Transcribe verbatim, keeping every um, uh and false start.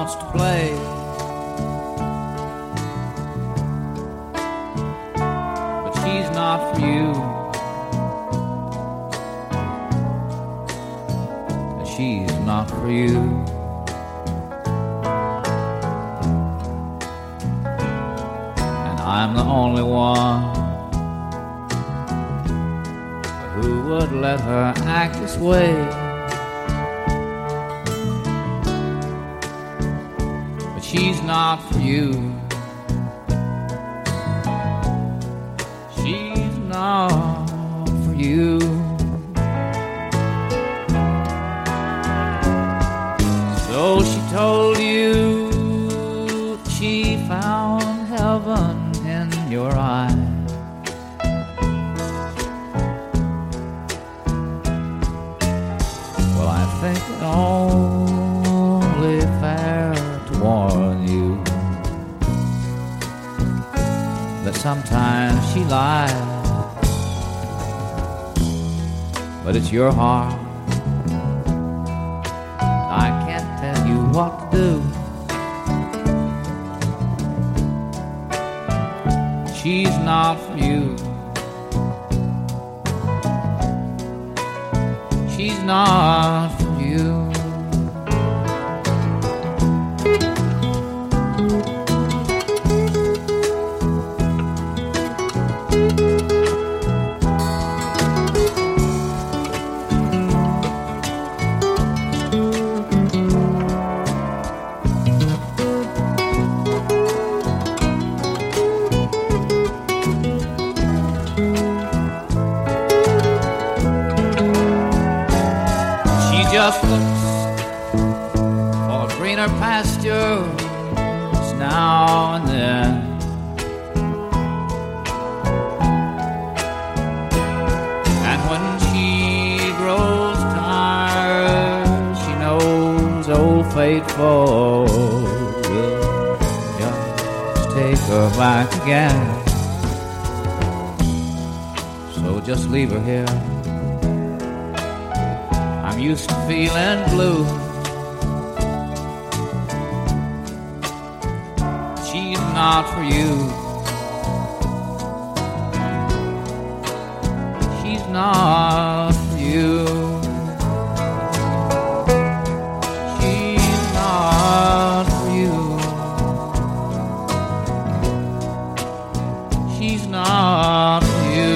wants to play. But she's not for you. And she's not for you. And I'm the only one who would let her act this way. But she's not for you. She's not for you. So she told you she found heaven in your eyes. I think it only fair to warn you that sometimes she lies, but it's your heart. I can't tell you what to do. She's not for you. She's not for you. Just looks for greener pastures now and then. And when she grows tired, she knows old faithful will just take her back again. So just leave her here. I'm used to feeling blue. She's not for you. She's not for you. She's not for you. She's not for you.